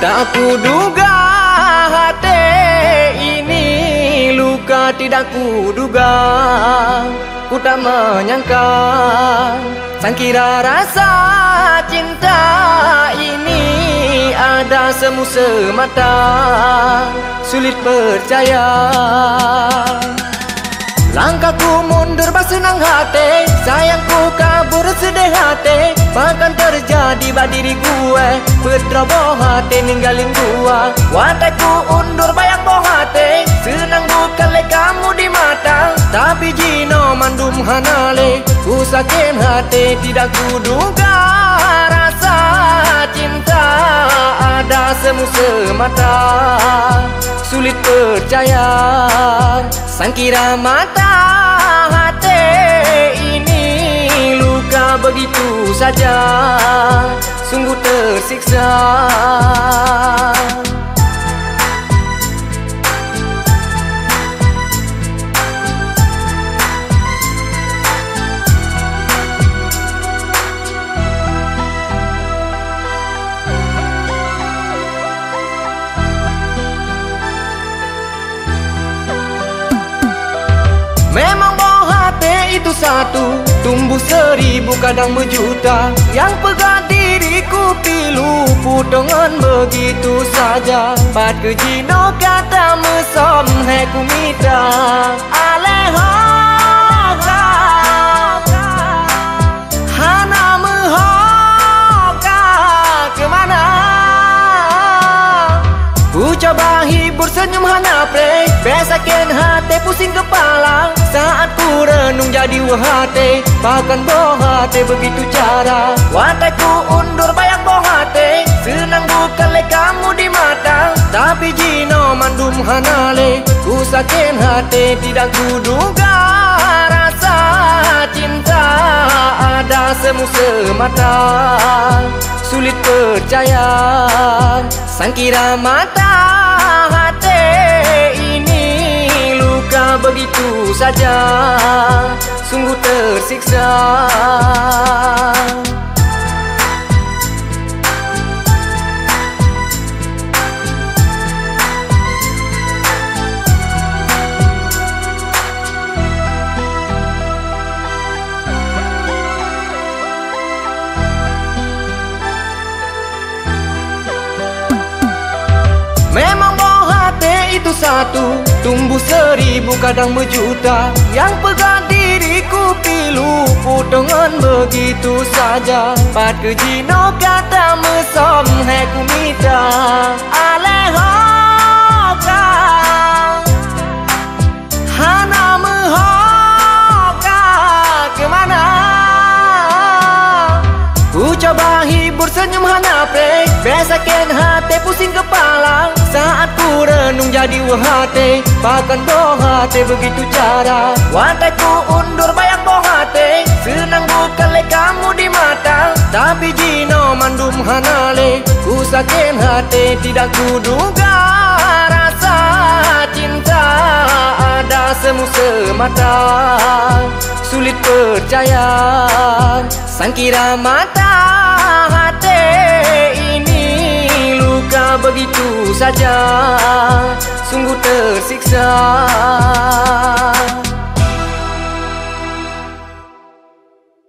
Tak kuduga hati ini luka, tidak kuduga, ku tak menyangka. Sangkira rasa cinta ini ada semu semata, sulit percaya. Langkahku mundur bersenang hati, sayangku kabur sedih hati. Bahkan terjadi pada diri gue, berteroboh hati ninggalin gua. Watakku undur bayang boh hati, senang bukan le kamu di mata. Tapi jino mandum hanale, ku sakit hati tidak kuduga. Rasa cinta ada semu semata, sulit percaya. Sangkira mata hati ini luka begitu saja, sungguh tersiksa. Memang boh hati itu satu, tumbuh 1000 kadang berjuta. Yang pegang diriku pilu putongan begitu saja. Pat kejino kata mesom heku mita aleho hana mehoka kemana. Ku coba hibur senyum hana play, besakin hati pusing kepala. Saat ku renung jadi hati, bahkan boh hati begitu cara. Watakku undur bayang boh hati, senang bukan le kamu di mata. Tapi jino mandum hanale, ku sakit hati tidak kuduga. Rasa cinta ada semu semata, sulit percaya. Sangkira mata hati ini luka begitu saja, sungguh tersiksa. Memang boh hati itu satu, tumbuh 1000 kadang berjuta. Yang pegang diriku pilu putongan begitu saja. Pat kejino kata mesom heku mita aleho hana mehoka kemana. Ku coba hibur senyum hana play, besakin hati pusing kepala. Saat ku renung jadi hati, bahkan boh hati begitu cara. Watakku undur bayang boh hati, senang bukan le kamu di mata. Tapi jino mandum hanale, ku sakit hati tidak kuduga. Rasa cinta ada semu semata, sulit percaya. Sangkira mata hati ini luka begitu saja, sungguh tersiksa.